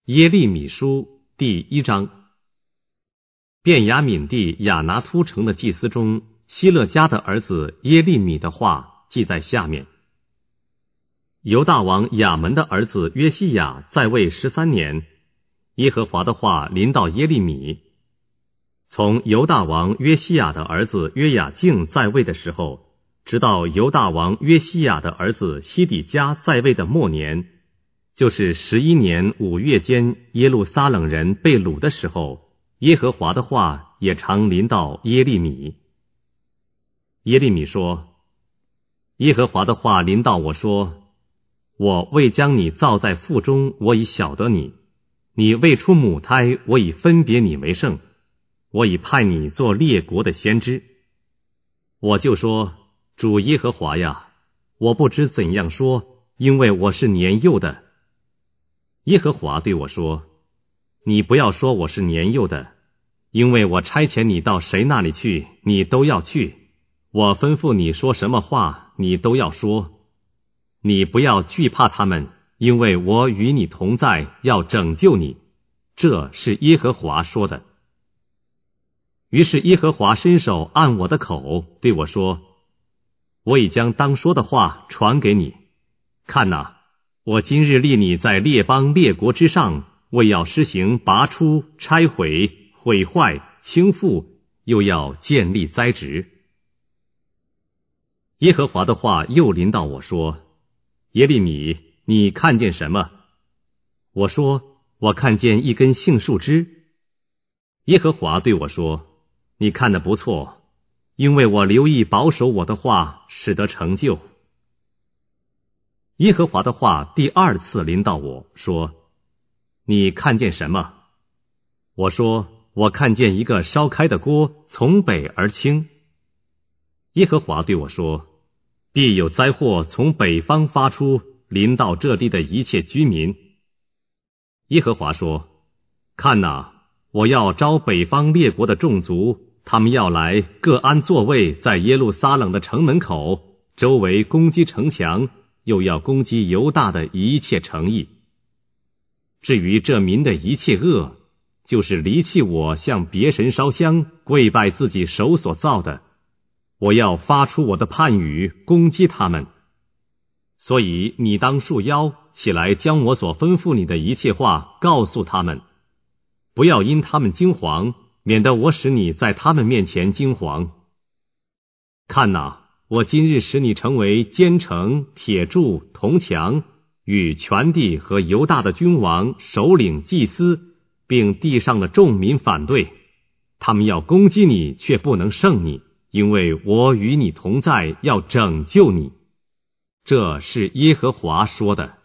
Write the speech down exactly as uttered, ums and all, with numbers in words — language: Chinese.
耶利米书第一章。便雅悯地亚拿突城的祭司中，希勒家的儿子耶利米的话记在下面。犹大王亚门的儿子约西亚在位十三年，耶和华的话临到耶利米。从犹大王约西亚的儿子约雅敬在位的时候，直到犹大王约西亚的儿子西底家在位的末年，就是十一年五月间耶路撒冷人被掳的时候，耶和华的话也常临到耶利米。耶利米说，耶和华的话临到我说，我未将你造在腹中，我已晓得你；你未出母胎，我已分别你为圣；我已派你做列国的先知。我就说，主耶和华呀，我不知怎样说，因为我是年幼的。耶和华对我说，你不要说我是年幼的，因为我差遣你到谁那里去，你都要去；我吩咐你说什么话，你都要说。你不要惧怕他们，因为我与你同在，要拯救你。这是耶和华说的。于是耶和华伸手按我的口，对我说，我已将当说的话传给你。看哪，我今日立你在列邦列国之上，为要施行拔出、拆毁、毁坏、倾覆，又要建立栽植。耶和华的话又临到我说，耶利米，你看见什么？我说，我看见一根杏树枝。耶和华对我说，你看得不错，因为我留意保守我的话，使得成就。耶和华的话第二次临到我说，你看见什么？我说，我看见一个烧开的锅从北而倾。耶和华对我说，必有灾祸从北方发出，临到这地的一切居民。耶和华说，看哪，我要招北方列国的众族，他们要来各安座位在耶路撒冷的城门口，周围攻击城墙，又要攻击犹大的一切城邑。至于这民的一切恶，就是离弃我，向别神烧香，跪拜自己手所造的，我要发出我的判语，攻击他们。所以你当束腰起来，将我所吩咐你的一切话告诉他们，不要因他们惊惶，免得我使你在他们面前惊惶。看哪，我今日使你成为坚城、铁柱、铜墙，与全地和犹大的君王、首领、祭司，并地上的众民反对，他们要攻击你，却不能胜你，因为我与你同在，要拯救你。这是耶和华说的。